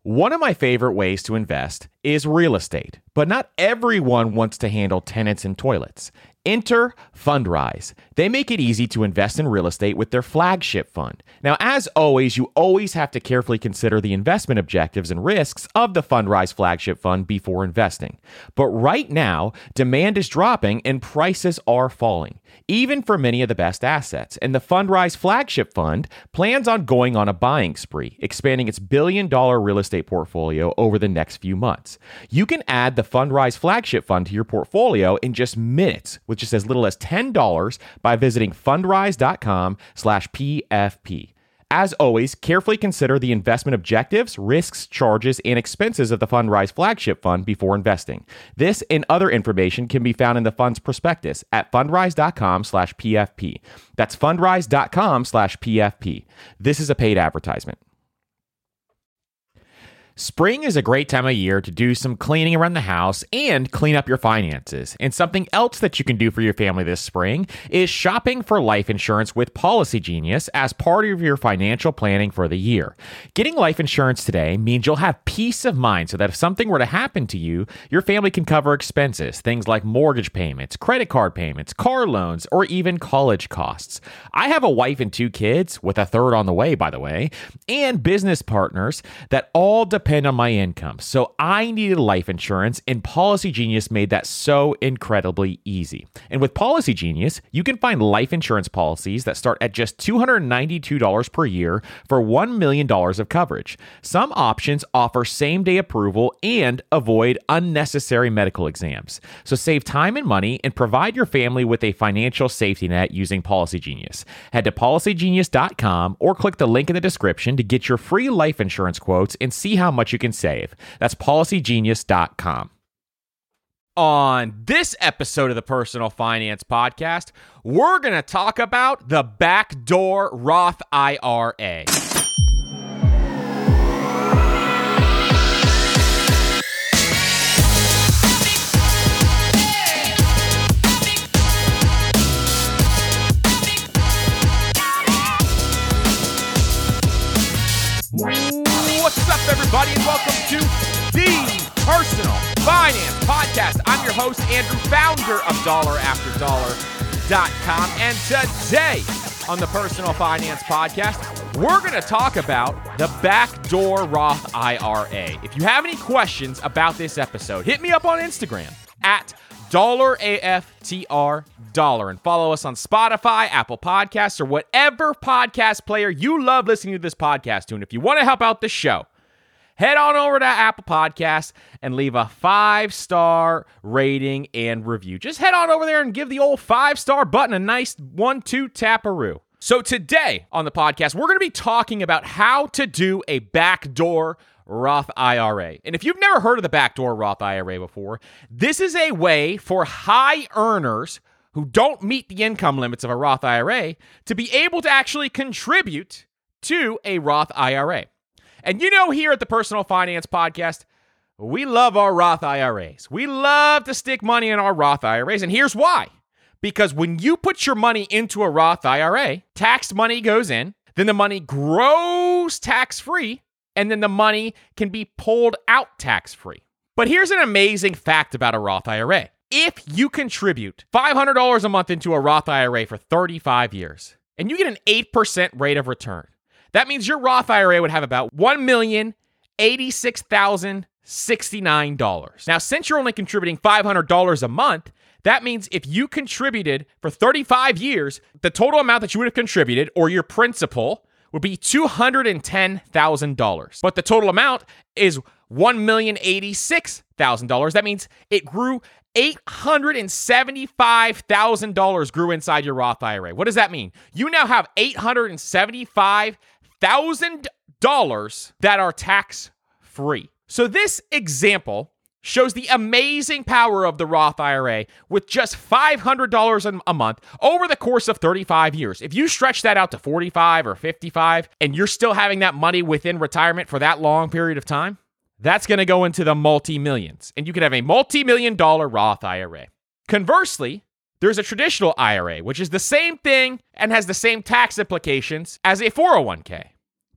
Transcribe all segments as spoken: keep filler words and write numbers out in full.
One of my favorite ways to invest is real estate, but not everyone wants to handle tenants and toilets. Enter Fundrise. They make it easy to invest in real estate with their flagship fund. Now, as always, you always have to carefully consider the investment objectives and risks of the Fundrise flagship fund before investing. But right now, demand is dropping and prices are falling, even for many of the best assets. And the Fundrise flagship fund plans on going on a buying spree, expanding its billion dollar real estate portfolio over the next few months. You can add the Fundrise flagship fund to your portfolio in just minutes with just as little as ten dollars by visiting fundrise.com slash PFP. As always, carefully consider the investment objectives, risks, charges, and expenses of the Fundrise flagship fund before investing. This and other information can be found in the fund's prospectus at fundrise.com slash PFP. That's fundrise.com slash PFP. This is a paid advertisement. Spring is a great time of year to do some cleaning around the house and clean up your finances. And something else that you can do for your family this spring is shopping for life insurance with Policy Genius as part of your financial planning for the year. Getting life insurance today means you'll have peace of mind so that if something were to happen to you, your family can cover expenses, things like mortgage payments, credit card payments, car loans, or even college costs. I have a wife and two kids, with a third on the way, by the way, and business partners that all depend depend on my income. So I needed life insurance, and Policy Genius made that so incredibly easy. And with Policy Genius, you can find life insurance policies that start at just two hundred ninety-two dollars per year for one million dollars of coverage. Some options offer same-day approval and avoid unnecessary medical exams. So save time and money and provide your family with a financial safety net using Policy Genius. Head to policy genius dot com or click the link in the description to get your free life insurance quotes and see how much you can save. That's policy genius dot com. On this episode of the Personal Finance Podcast, we're going to talk about the backdoor Roth I R A. What's up, everybody, and welcome to the Personal Finance Podcast. I'm your host, Andrew, founder of dollar after dollar dot com, and today on the Personal Finance Podcast, we're going to talk about the backdoor Roth I R A. If you have any questions about this episode, hit me up on Instagram at dollar A F T R dollar and follow us on Spotify, Apple Podcasts, or whatever podcast player you love listening to this podcast to. And if you want to help out the show, head on over to Apple Podcasts and leave a five-star rating and review. Just head on over there and give the old five-star button a nice one-two taparoo. So today on the podcast, we're going to be talking about how to do a backdoor Roth I R A. And if you've never heard of the backdoor Roth I R A before, this is a way for high earners who don't meet the income limits of a Roth I R A to be able to actually contribute to a Roth I R A. And you know, here at the Personal Finance Podcast, we love our Roth I R As. We love to stick money in our Roth I R As, and here's why. Because when you put your money into a Roth I R A, taxed money goes in, then the money grows tax-free, and then the money can be pulled out tax-free. But here's an amazing fact about a Roth I R A. If you contribute five hundred dollars a month into a Roth I R A for thirty-five years, and you get an eight percent rate of return, that means your Roth I R A would have about one million eighty-six thousand sixty-nine dollars. Now, since you're only contributing five hundred dollars a month, that means if you contributed for thirty-five years, the total amount that you would have contributed, or your principal, would be two hundred ten thousand dollars. But the total amount is one million eighty-six thousand dollars. That means it grew eight hundred seventy-five thousand dollars grew inside your Roth I R A. What does that mean? You now have eight hundred seventy-five thousand dollars that are tax-free. So this example shows the amazing power of the Roth I R A with just five hundred dollars a month over the course of thirty-five years. If you stretch that out to forty-five or fifty-five and you're still having that money within retirement for that long period of time, that's going to go into the multi-millions. And you could have a multi-million dollar Roth I R A. Conversely, there's a traditional I R A, which is the same thing and has the same tax implications as a four oh one k.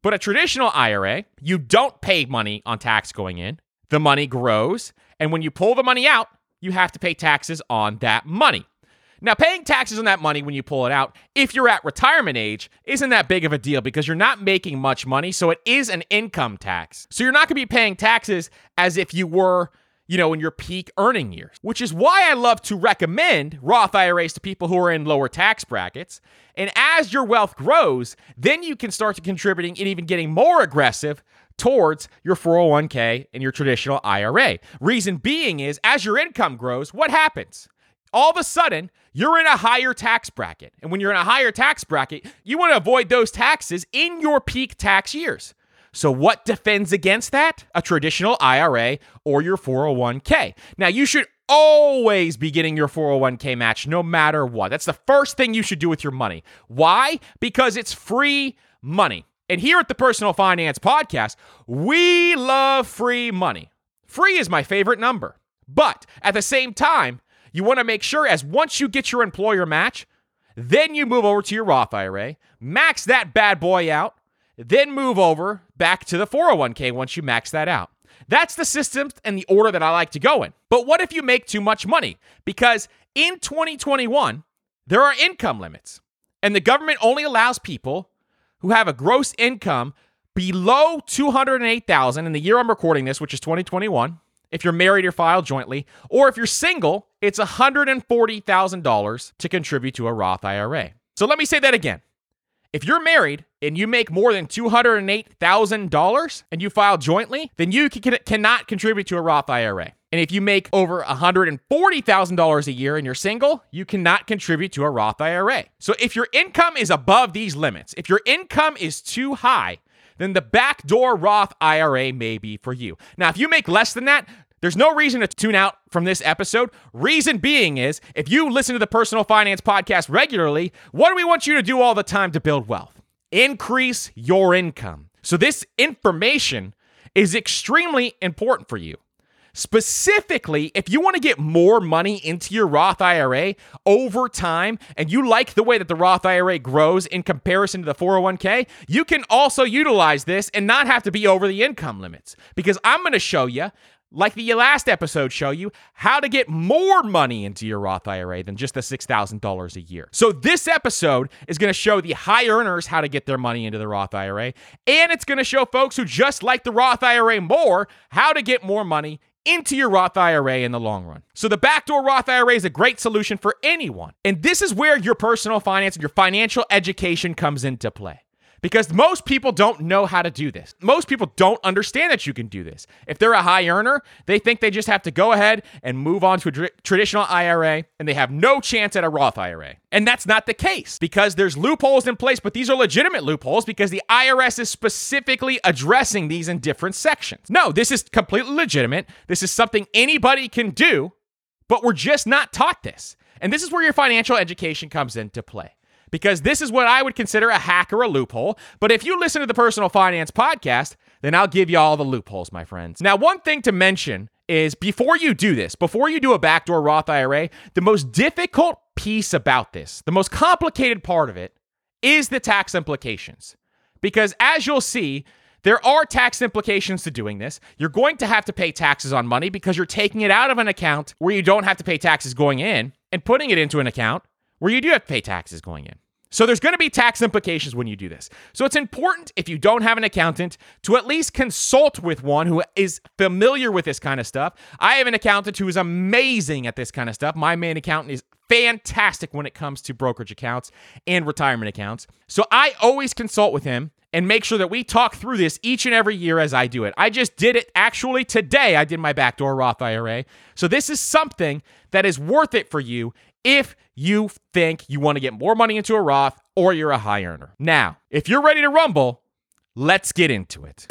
But a traditional I R A, you don't pay money on tax going in. The money grows, and when you pull the money out, you have to pay taxes on that money. Now, paying taxes on that money when you pull it out, if you're at retirement age, isn't that big of a deal because you're not making much money, so it is an income tax. So you're not going to be paying taxes as if you were, you know, in your peak earning years, which is why I love to recommend Roth I R As to people who are in lower tax brackets. And as your wealth grows, then you can start to contributing and even getting more aggressive towards your four oh one k and your traditional I R A. Reason being is, as your income grows, what happens? All of a sudden, you're in a higher tax bracket. And when you're in a higher tax bracket, you want to avoid those taxes in your peak tax years. So what defends against that? A traditional I R A or your four oh one k. Now, you should always be getting your four oh one k match no matter what. That's the first thing you should do with your money. Why? Because it's free money. And here at the Personal Finance Podcast, we love free money. Free is my favorite number. But at the same time, you want to make sure as once you get your employer match, then you move over to your Roth I R A, max that bad boy out, then move over back to the four oh one k once you max that out. That's the system and the order that I like to go in. But what if you make too much money? Because in twenty twenty-one, there are income limits. And the government only allows people who have a gross income below two hundred eight thousand dollars in the year I'm recording this, which is twenty twenty-one. If you're married or filed jointly, or if you're single, it's one hundred forty thousand dollars to contribute to a Roth I R A. So let me say that again. If you're married and you make more than two hundred eight thousand dollars and you file jointly, then you can, cannot contribute to a Roth I R A. And if you make over one hundred forty thousand dollars a year and you're single, you cannot contribute to a Roth I R A. So if your income is above these limits, if your income is too high, then the backdoor Roth I R A may be for you. Now, if you make less than that, there's no reason to tune out from this episode. Reason being is, if you listen to the Personal Finance Podcast regularly, what do we want you to do all the time to build wealth? Increase your income. So this information is extremely important for you. Specifically, if you want to get more money into your Roth I R A over time, and you like the way that the Roth I R A grows in comparison to the four oh one k, you can also utilize this and not have to be over the income limits. Because I'm going to show you, like the last episode show you, how to get more money into your Roth I R A than just the six thousand dollars a year. So this episode is going to show the high earners how to get their money into the Roth I R A, and it's going to show folks who just like the Roth I R A more how to get more money into your Roth I R A in the long run. So the backdoor Roth I R A is a great solution for anyone. And this is where your personal finance and your financial education comes into play. Because most people don't know how to do this. Most people don't understand that you can do this. If they're a high earner, they think they just have to go ahead and move on to a tr- traditional I R A, and they have no chance at a Roth I R A. And that's not the case, because there's loopholes in place, but these are legitimate loopholes because the I R S is specifically addressing these in different sections. No, this is completely legitimate. This is something anybody can do, but we're just not taught this. And this is where your financial education comes into play. Because this is what I would consider a hack or a loophole. But if you listen to the Personal Finance Podcast, then I'll give you all the loopholes, my friends. Now, one thing to mention is before you do this, before you do a backdoor Roth I R A, the most difficult piece about this, the most complicated part of it, is the tax implications. Because as you'll see, there are tax implications to doing this. You're going to have to pay taxes on money because you're taking it out of an account where you don't have to pay taxes going in and putting it into an account where you do have to pay taxes going in. So there's going to be tax implications when you do this. So it's important, if you don't have an accountant, to at least consult with one who is familiar with this kind of stuff. I have an accountant who is amazing at this kind of stuff. My main accountant is fantastic when it comes to brokerage accounts and retirement accounts. So I always consult with him and make sure that we talk through this each and every year as I do it. I just did it actually today. I did my backdoor Roth I R A. So this is something that is worth it for you if you think you want to get more money into a Roth or you're a high earner. Now, if you're ready to rumble, let's get into it.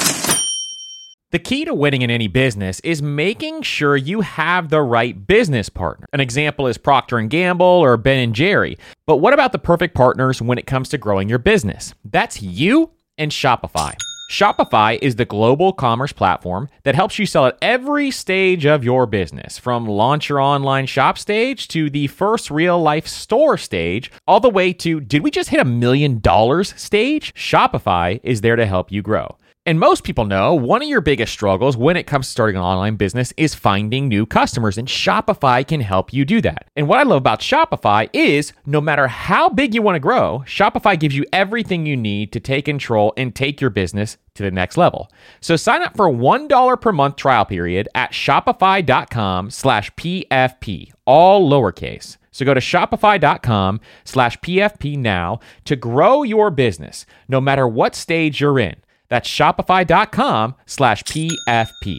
The key to winning in any business is making sure you have the right business partner. An example is Procter and Gamble or Ben and Jerry. But what about the perfect partners when it comes to growing your business? That's you and Shopify. Shopify is the global commerce platform that helps you sell at every stage of your business, from launch your online shop stage to the first real life store stage, all the way to did we just hit a million dollars stage? Shopify is there to help you grow. And most people know one of your biggest struggles when it comes to starting an online business is finding new customers, and Shopify can help you do that. And what I love about Shopify is no matter how big you want to grow, Shopify gives you everything you need to take control and take your business to the next level. So sign up for a one dollar per month trial period at shopify.com slash PFP, all lowercase. So go to shopify.com slash PFP now to grow your business, no matter what stage you're in. That's shopify.com slash PFP.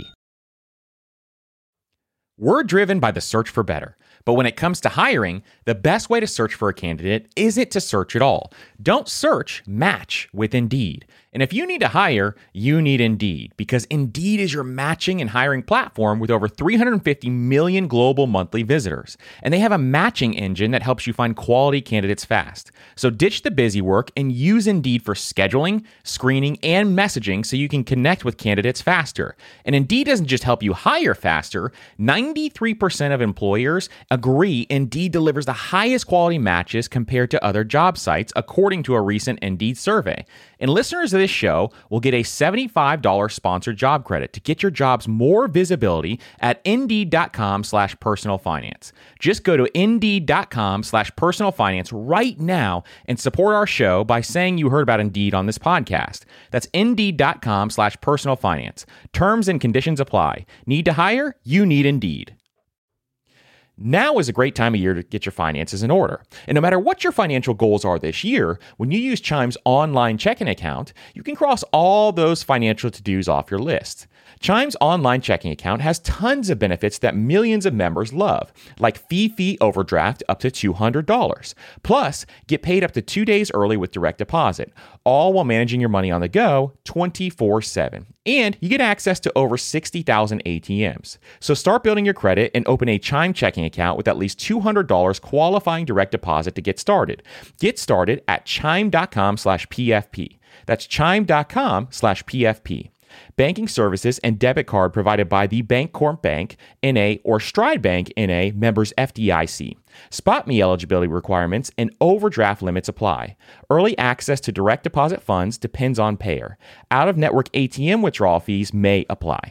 We're driven by the search for better. But when it comes to hiring, the best way to search for a candidate isn't to search at all. Don't search, match with Indeed. And if you need to hire, you need Indeed, because Indeed is your matching and hiring platform with over three hundred fifty million global monthly visitors. And they have a matching engine that helps you find quality candidates fast. So ditch the busy work and use Indeed for scheduling, screening, and messaging so you can connect with candidates faster. And Indeed doesn't just help you hire faster. ninety-three percent of employers agree Indeed delivers the highest quality matches compared to other job sites, according to a recent Indeed survey. And listeners of this show will get a seventy-five dollars sponsored job credit to get your jobs more visibility at indeed.com slash personal finance. Just go to indeed.com slash personal finance right now and support our show by saying you heard about Indeed on this podcast. That's indeed.com slash personal finance. Terms and conditions apply. Need to hire? You need Indeed. Now is a great time of year to get your finances in order. And no matter what your financial goals are this year, when you use Chime's online checking account, you can cross all those financial to-dos off your list. Chime's online checking account has tons of benefits that millions of members love, like fee-free overdraft up to two hundred dollars. Plus, get paid up to two days early with direct deposit, all while managing your money on the go twenty-four seven. And you get access to over sixty thousand A T Ms. So start building your credit and open a Chime checking account with at least two hundred dollars qualifying direct deposit to get started. Get started at chime.com slash PFP. That's chime.com slash PFP. Banking services and debit card provided by the Bancorp Bank, N A, or Stride Bank, N A, members F D I C. SpotMe eligibility requirements and overdraft limits apply. Early access to direct deposit funds depends on payer. Out-of-network A T M withdrawal fees may apply.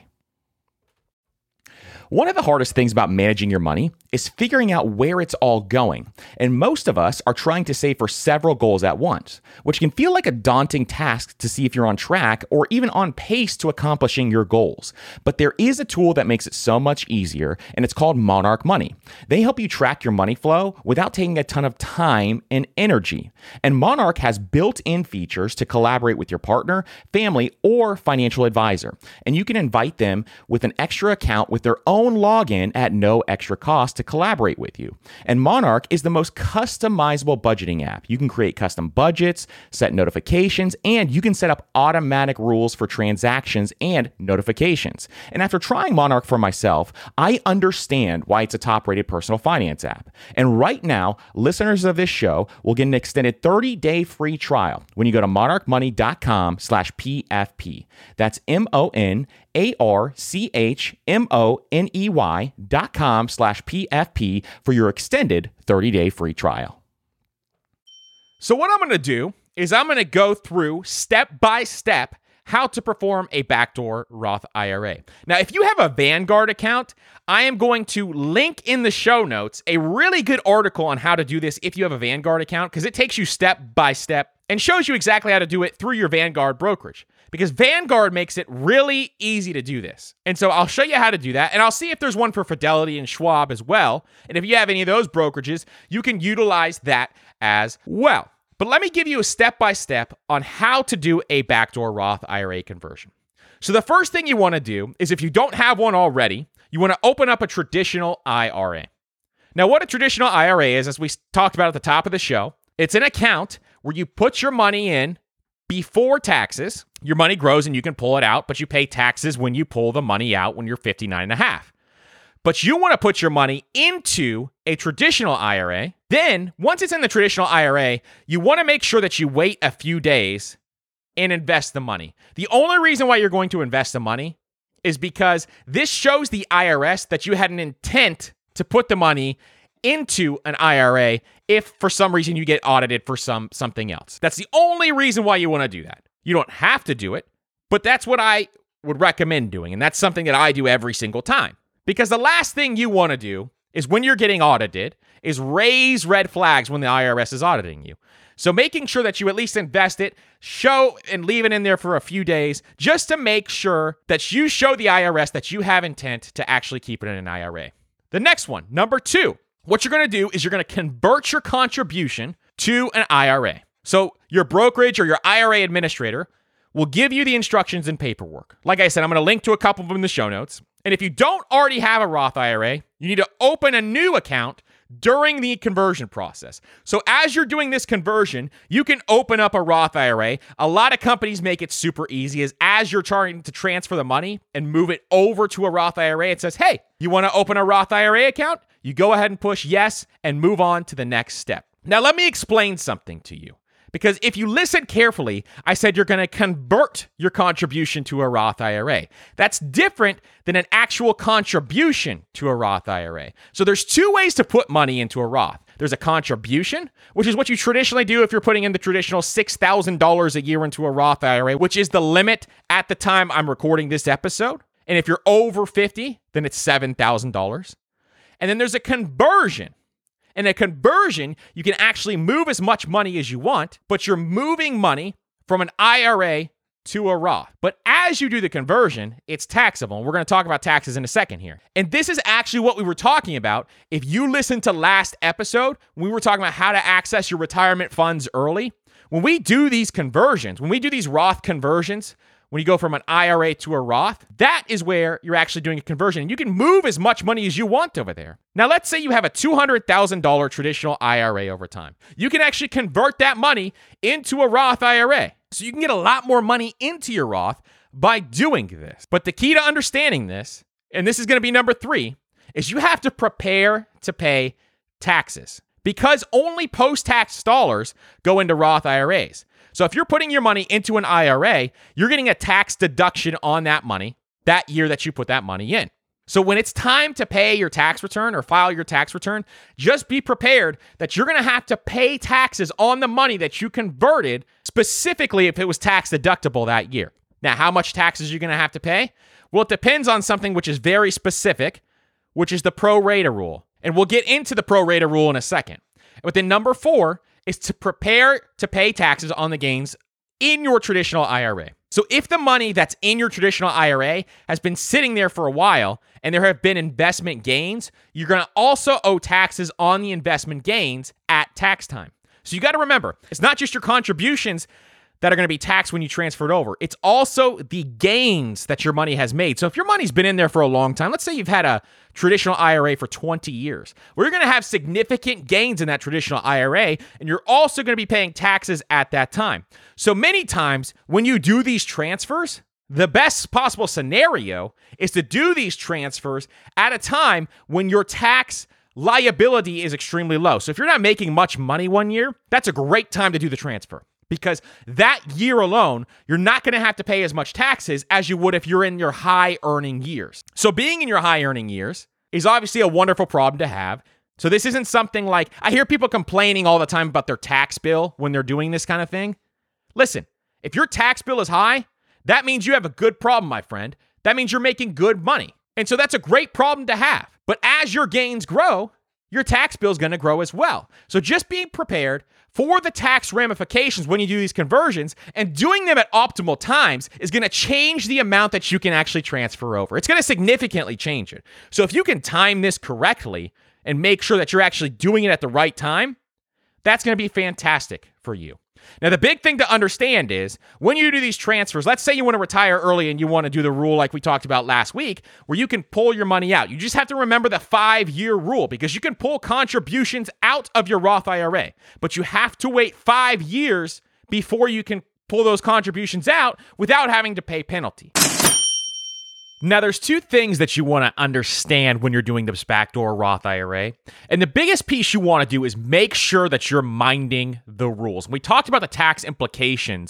One of the hardest things about managing your money is figuring out where it's all going. And most of us are trying to save for several goals at once, which can feel like a daunting task to see if you're on track or even on pace to accomplishing your goals. But there is a tool that makes it so much easier, and it's called Monarch Money. They help you track your money flow without taking a ton of time and energy. And Monarch has built-in features to collaborate with your partner, family, or financial advisor. And you can invite them with an extra account with their own login at no extra cost to collaborate with you. And Monarch is the most customizable budgeting app. You can create custom budgets, set notifications, and you can set up automatic rules for transactions and notifications. And after trying Monarch for myself, I understand why it's a top-rated personal finance app. And right now, listeners of this show will get an extended thirty-day free trial when you go to monarchmoney.com slash PFP. That's M-O-N A-R-C-H-M-O-N-E-Y dot com slash P-F-P for your extended thirty-day free trial. So what I'm going to do is I'm going to go through step by step how to perform a backdoor Roth I R A. Now, if you have a Vanguard account, I am going to link in the show notes a really good article on how to do this if you have a Vanguard account, because it takes you step by step and shows you exactly how to do it through your Vanguard brokerage. Because Vanguard makes it really easy to do this. And so I'll show you how to do that. And I'll see if there's one for Fidelity and Schwab as well. And if you have any of those brokerages, you can utilize that as well. But let me give you a step-by-step on how to do a backdoor Roth I R A conversion. So the first thing you want to do is, if you don't have one already, you want to open up a traditional I R A. Now, what a traditional I R A is, as we talked about at the top of the show, it's an account where you put your money in before taxes. Your money grows and you can pull it out, but you pay taxes when you pull the money out when you're fifty-nine and a half. But you want to put your money into a traditional I R A. Then, once it's in the traditional I R A, you want to make sure that you wait a few days and invest the money. The only reason why you're going to invest the money is because this shows the I R S that you had an intent to put the money into an I R A if for some reason you get audited for some something else. That's the only reason why you want to do that. You don't have to do it, but that's what I would recommend doing, and that's something that I do every single time. Because the last thing you want to do is when you're getting audited is raise red flags when the I R S is auditing you. So making sure that you at least invest it, show and leave it in there for a few days just to make sure that you show the I R S that you have intent to actually keep it in an I R A. The next one, number two, what you're going to do is you're going to convert your contribution to an I R A. So your brokerage or your I R A administrator will give you the instructions and paperwork. Like I said, I'm going to link to a couple of them in the show notes. And if you don't already have a Roth I R A, you need to open a new account during the conversion process. So as you're doing this conversion, you can open up a Roth I R A. A lot of companies make it super easy as as you're trying to transfer the money and move it over to a Roth I R A, it says, hey, you want to open a Roth I R A account? You go ahead and push yes and move on to the next step. Now, let me explain something to you. Because if you listen carefully, I said you're going to convert your contribution to a Roth I R A. That's different than an actual contribution to a Roth I R A. So there's two ways to put money into a Roth. There's a contribution, which is what you traditionally do if you're putting in the traditional six thousand dollars a year into a Roth I R A, which is the limit at the time I'm recording this episode. And if you're over fifty, then it's seven thousand dollars. And then there's a conversion. In a conversion, you can actually move as much money as you want, but you're moving money from an I R A to a Roth. But as you do the conversion, it's taxable. And we're going to talk about taxes in a second here. And this is actually what we were talking about. If you listened to last episode, we were talking about how to access your retirement funds early. When we do these conversions, when we do these Roth conversions, when you go from an I R A to a Roth, that is where you're actually doing a conversion. And you can move as much money as you want over there. Now, let's say you have a two hundred thousand dollars traditional I R A over time. You can actually convert that money into a Roth I R A. So you can get a lot more money into your Roth by doing this. But the key to understanding this, and this is going to be number three, is you have to prepare to pay taxes. Because only post-tax dollars go into Roth I R As. So if you're putting your money into an I R A, you're getting a tax deduction on that money that year that you put that money in. So when it's time to pay your tax return or file your tax return, just be prepared that you're going to have to pay taxes on the money that you converted, specifically if it was tax deductible that year. Now, how much taxes are you going to have to pay? Well, it depends on something which is very specific, which is the pro rata rule. And we'll get into the pro rata rule in a second. But then number four is to prepare to pay taxes on the gains in your traditional I R A. So if the money that's in your traditional I R A has been sitting there for a while and there have been investment gains, you're going to also owe taxes on the investment gains at tax time. So you got to remember, it's not just your contributions that are going to be taxed when you transfer it over. It's also the gains that your money has made. So if your money's been in there for a long time, let's say you've had a traditional I R A for twenty years, well, you're going to have significant gains in that traditional I R A, and you're also going to be paying taxes at that time. So many times when you do these transfers, the best possible scenario is to do these transfers at a time when your tax liability is extremely low. So if you're not making much money one year, that's a great time to do the transfer. Because that year alone, you're not going to have to pay as much taxes as you would if you're in your high earning years. So being in your high earning years is obviously a wonderful problem to have. So this isn't something like, I hear people complaining all the time about their tax bill when they're doing this kind of thing. Listen, if your tax bill is high, that means you have a good problem, my friend. That means you're making good money. And so that's a great problem to have. But as your gains grow, your tax bill is going to grow as well. So just be prepared for the tax ramifications when you do these conversions, and doing them at optimal times is going to change the amount that you can actually transfer over. It's going to significantly change it. So if you can time this correctly and make sure that you're actually doing it at the right time, that's going to be fantastic for you. Now, the big thing to understand is when you do these transfers, let's say you want to retire early and you want to do the rule like we talked about last week, where you can pull your money out. You just have to remember the five-year rule, because you can pull contributions out of your Roth I R A, but you have to wait five years before you can pull those contributions out without having to pay penalty. Now, there's two things that you want to understand when you're doing this backdoor Roth I R A. And the biggest piece you want to do is make sure that you're minding the rules. We talked about the tax implications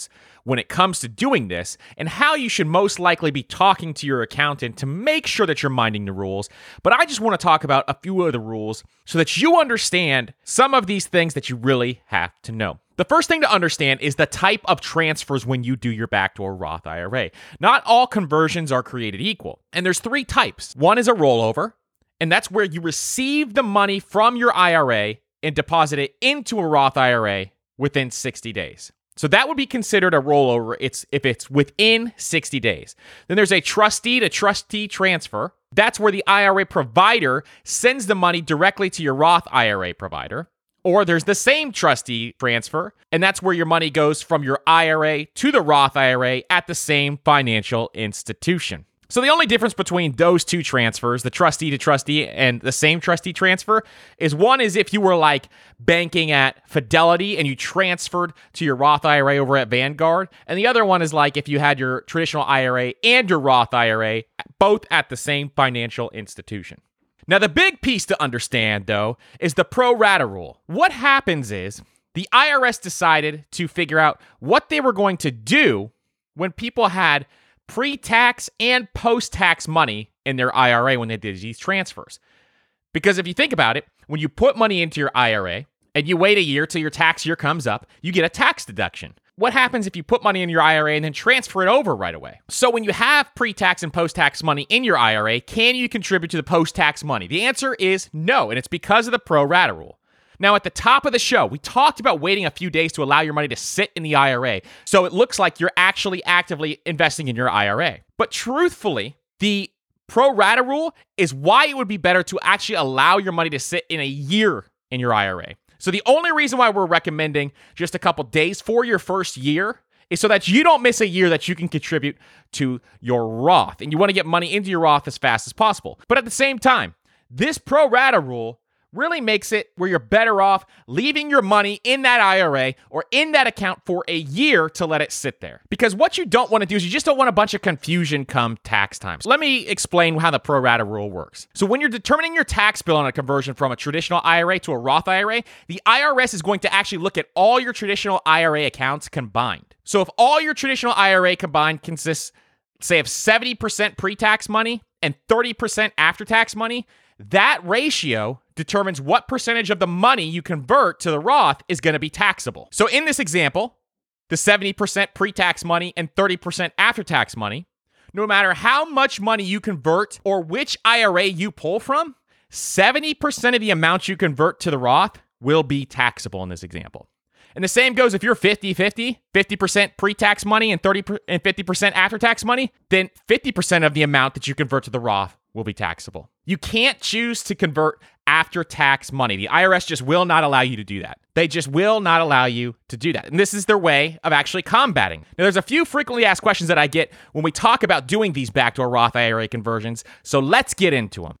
when it comes to doing this and how you should most likely be talking to your accountant to make sure that you're minding the rules. But I just want to talk about a few of the rules so that you understand some of these things that you really have to know. The first thing to understand is the type of transfers when you do your backdoor Roth I R A. Not all conversions are created equal, and there's three types. One is a rollover, and that's where you receive the money from your I R A and deposit it into a Roth I R A within sixty days. So that would be considered a rollover It's if it's within sixty days. Then there's a trustee to trustee transfer. That's where the I R A provider sends the money directly to your Roth I R A provider. Or there's the same trustee transfer, and that's where your money goes from your I R A to the Roth I R A at the same financial institution. So the only difference between those two transfers, the trustee to trustee and the same trustee transfer, is one is if you were like banking at Fidelity and you transferred to your Roth I R A over at Vanguard, and the other one is like if you had your traditional I R A and your Roth I R A both at the same financial institution. Now, the big piece to understand, though, is the pro rata rule. What happens is the I R S decided to figure out what they were going to do when people had pre-tax and post-tax money in their I R A when they did these transfers. Because if you think about it, when you put money into your I R A and you wait a year till your tax year comes up, you get a tax deduction. What happens if you put money in your I R A and then transfer it over right away? So when you have pre-tax and post-tax money in your I R A, can you contribute to the post-tax money? The answer is no, and it's because of the pro rata rule. Now, at the top of the show, we talked about waiting a few days to allow your money to sit in the I R A, so it looks like you're actually actively investing in your I R A. But truthfully, the pro rata rule is why it would be better to actually allow your money to sit in a year in your I R A. So the only reason why we're recommending just a couple days for your first year is so that you don't miss a year that you can contribute to your Roth. And you want to get money into your Roth as fast as possible. But at the same time, this pro rata rule really makes it where you're better off leaving your money in that I R A or in that account for a year to let it sit there. Because what you don't want to do is you just don't want a bunch of confusion come tax time. So let me explain how the pro rata rule works. So when you're determining your tax bill on a conversion from a traditional I R A to a Roth I R A, the I R S is going to actually look at all your traditional I R A accounts combined. So if all your traditional I R A combined consists, say, of seventy percent pre-tax money and thirty percent after-tax money, that ratio determines what percentage of the money you convert to the Roth is going to be taxable. So in this example, the seventy percent pre-tax money and thirty percent after-tax money, no matter how much money you convert or which I R A you pull from, seventy percent of the amount you convert to the Roth will be taxable in this example. And the same goes if you're fifty-fifty, fifty percent pre-tax money and thirty and fifty percent after-tax money, then fifty percent of the amount that you convert to the Roth will be taxable. You can't choose to convert after-tax money. The I R S just will not allow you to do that. They just will not allow you to do that. And this is their way of actually combating. Now, there's a few frequently asked questions that I get when we talk about doing these backdoor Roth I R A conversions, so let's get into them.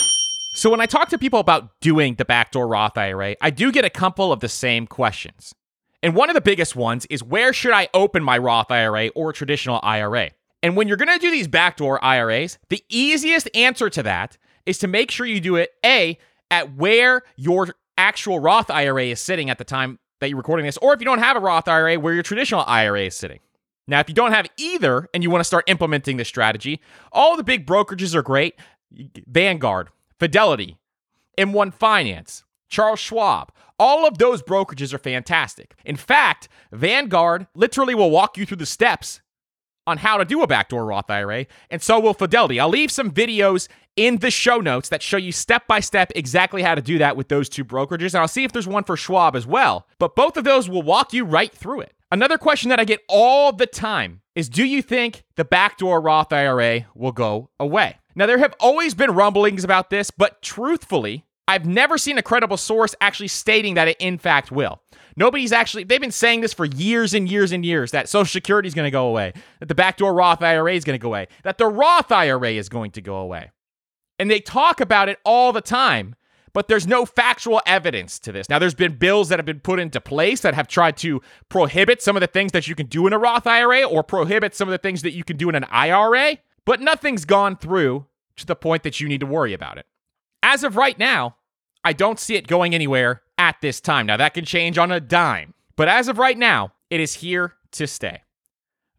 So when I talk to people about doing the backdoor Roth I R A, I do get a couple of the same questions. And one of the biggest ones is, where should I open my Roth I R A or traditional I R A? And when you're going to do these backdoor I R As, the easiest answer to that is to make sure you do it, A, at where your actual Roth I R A is sitting at the time that you're recording this, or if you don't have a Roth I R A, where your traditional I R A is sitting. Now, if you don't have either and you want to start implementing this strategy, all the big brokerages are great. Vanguard, Fidelity, M one Finance, Charles Schwab, all of those brokerages are fantastic. In fact, Vanguard literally will walk you through the steps on how to do a backdoor Roth I R A, and so will Fidelity. I'll leave some videos in the show notes that show you step-by-step exactly how to do that with those two brokerages, and I'll see if there's one for Schwab as well. But both of those will walk you right through it. Another question that I get all the time is, do you think the backdoor Roth I R A will go away? Now, there have always been rumblings about this, but truthfully, I've never seen a credible source actually stating that it in fact will. Nobody's actually, they've been saying this for years and years and years, that Social Security is going to go away, that the backdoor Roth I R A is going to go away, that the Roth I R A is going to go away. And they talk about it all the time, but there's no factual evidence to this. Now, there's been bills that have been put into place that have tried to prohibit some of the things that you can do in a Roth I R A or prohibit some of the things that you can do in an I R A, but nothing's gone through to the point that you need to worry about it. As of right now, I don't see it going anywhere at this time. Now, that can change on a dime, but as of right now, it is here to stay.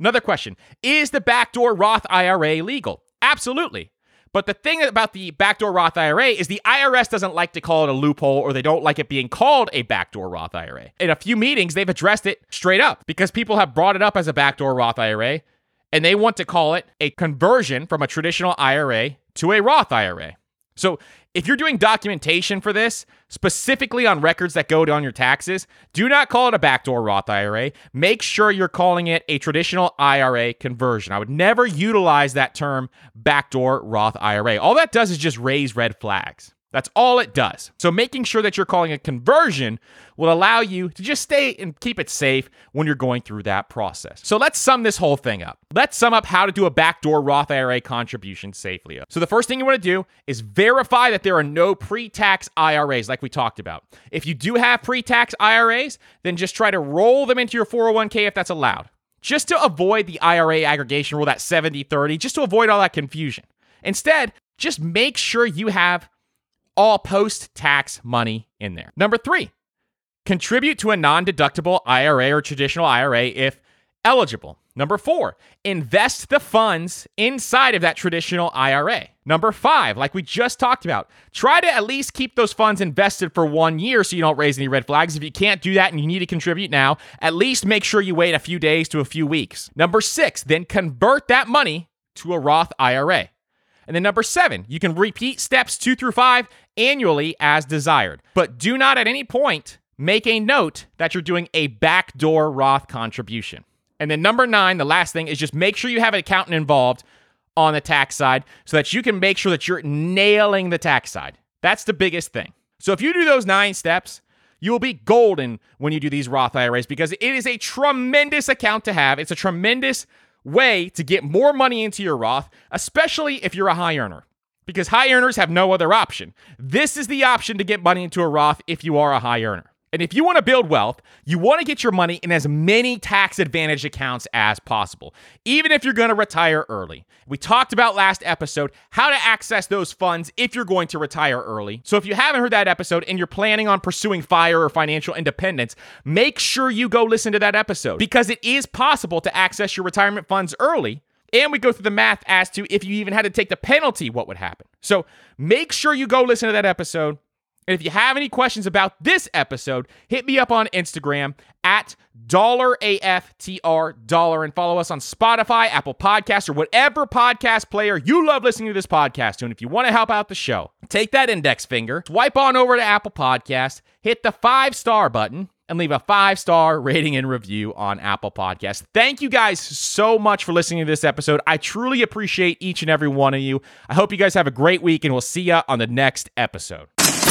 Another question, is the backdoor Roth I R A legal? Absolutely. But the thing about the backdoor Roth I R A is the I R S doesn't like to call it a loophole, or they don't like it being called a backdoor Roth I R A. In a few meetings, they've addressed it straight up because people have brought it up as a backdoor Roth I R A, and they want to call it a conversion from a traditional I R A to a Roth I R A. So if you're doing documentation for this, specifically on records that go on your taxes, do not call it a backdoor Roth I R A. Make sure you're calling it a traditional I R A conversion. I would never utilize that term backdoor Roth I R A. All that does is just raise red flags. That's all it does. So making sure that you're calling a conversion will allow you to just stay and keep it safe when you're going through that process. So let's sum this whole thing up. Let's sum up how to do a backdoor Roth I R A contribution safely. So the first thing you want to do is verify that there are no pre-tax I R As like we talked about. If you do have pre-tax I R As, then just try to roll them into your four oh one k if that's allowed. Just to avoid the I R A aggregation rule, that seventy thirty, just to avoid all that confusion. Instead, just make sure you have all post-tax money in there. Number three, contribute to a non-deductible I R A or traditional I R A if eligible. Number four, invest the funds inside of that traditional I R A. Number five, like we just talked about, try to at least keep those funds invested for one year so you don't raise any red flags. If you can't do that and you need to contribute now, at least make sure you wait a few days to a few weeks. Number six, then convert that money to a Roth I R A. And then number seven, you can repeat steps two through five annually as desired. But do not at any point make a note that you're doing a backdoor Roth contribution. And then number nine, the last thing, is just make sure you have an accountant involved on the tax side so that you can make sure that you're nailing the tax side. That's the biggest thing. So if you do those nine steps, you will be golden when you do these Roth I R As because it is a tremendous account to have. It's a tremendous way to get more money into your Roth, especially if you're a high earner, because high earners have no other option. This is the option to get money into a Roth if you are a high earner. And if you want to build wealth, you want to get your money in as many tax advantage accounts as possible, even if you're going to retire early. We talked about last episode how to access those funds if you're going to retire early. So if you haven't heard that episode and you're planning on pursuing FIRE or financial independence, make sure you go listen to that episode because it is possible to access your retirement funds early. And we go through the math as to if you even had to take the penalty, what would happen. So make sure you go listen to that episode. And if you have any questions about this episode, hit me up on Instagram at dollar A F T R dollar and follow us on Spotify, Apple Podcasts, or whatever podcast player you love listening to this podcast to. And if you want to help out the show, take that index finger, swipe on over to Apple Podcasts, hit the five-star button, and leave a five-star rating and review on Apple Podcasts. Thank you guys so much for listening to this episode. I truly appreciate each and every one of you. I hope you guys have a great week, and we'll see you on the next episode.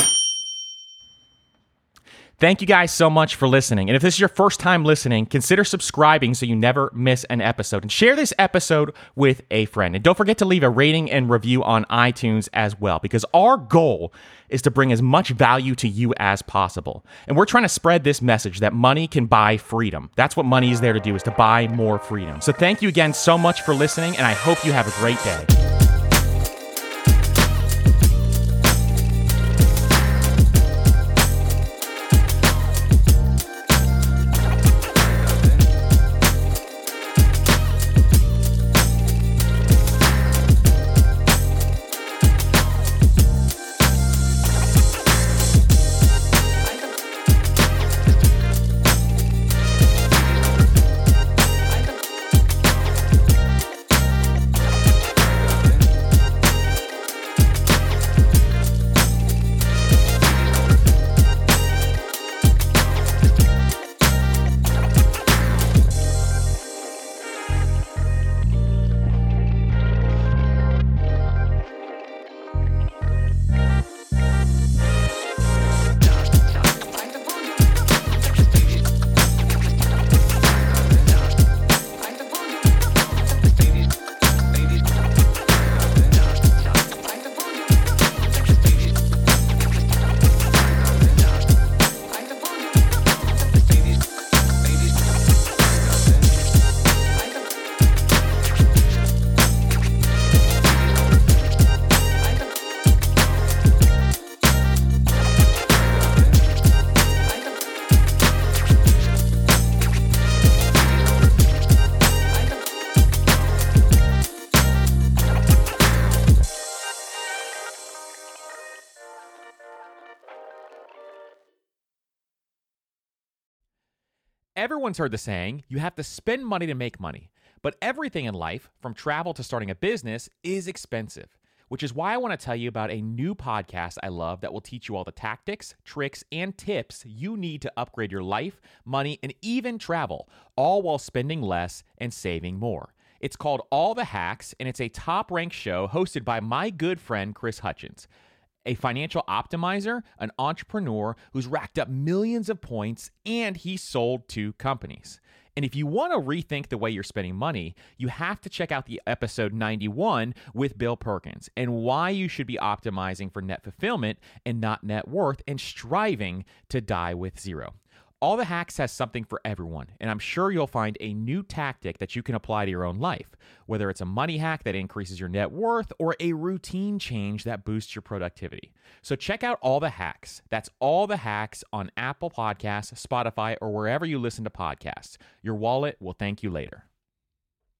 Thank you guys so much for listening. And if this is your first time listening, consider subscribing so you never miss an episode. And share this episode with a friend. And don't forget to leave a rating and review on iTunes as well, because our goal is to bring as much value to you as possible. And we're trying to spread this message that money can buy freedom. That's what money is there to do, is to buy more freedom. So thank you again so much for listening, and I hope you have a great day. everyone's heard the saying, you have to spend money to make money. But everything in life, from travel to starting a business, is expensive, which is why I want to tell you about a new podcast I love that will teach you all the tactics, tricks, and tips you need to upgrade your life, money, and even travel, all while spending less and saving more. It's called All the Hacks, and it's a top-ranked show hosted by my good friend, Chris Hutchins, a financial optimizer, an entrepreneur who's racked up millions of points, and he sold two companies. And if you want to rethink the way you're spending money, you have to check out the episode ninety-one with Bill Perkins and why you should be optimizing for net fulfillment and not net worth and striving to die with zero. All the Hacks has something for everyone, and I'm sure you'll find a new tactic that you can apply to your own life, whether it's a money hack that increases your net worth or a routine change that boosts your productivity. So check out All the Hacks. That's All the Hacks on Apple Podcasts, Spotify, or wherever you listen to podcasts. Your wallet will thank you later.